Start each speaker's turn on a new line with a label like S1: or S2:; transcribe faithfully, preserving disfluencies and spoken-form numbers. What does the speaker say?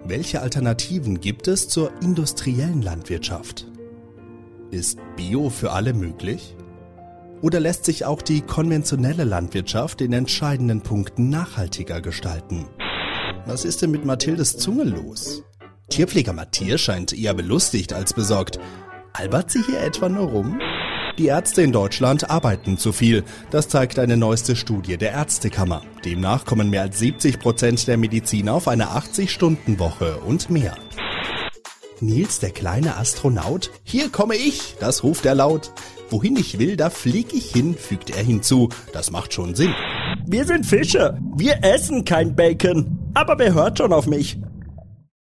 S1: Welche Alternativen gibt es zur industriellen Landwirtschaft? Ist Bio für alle möglich? Oder lässt sich auch die konventionelle Landwirtschaft in entscheidenden Punkten nachhaltiger gestalten? Was ist denn mit Mathildes Zunge los? Tierpfleger Matthias scheint eher belustigt als besorgt. Albert sie hier etwa nur rum? Die Ärzte in Deutschland arbeiten zu viel. Das zeigt eine neueste Studie der Ärztekammer. Demnach kommen mehr als siebzig Prozent der Mediziner auf eine achtzig-Stunden-Woche und mehr. Nils, der kleine Astronaut? Hier komme ich, das ruft er laut. Wohin ich will, da flieg ich hin, fügt er hinzu. Das macht schon Sinn.
S2: Wir sind Fische. Wir essen kein Bacon. Aber wer hört schon auf mich?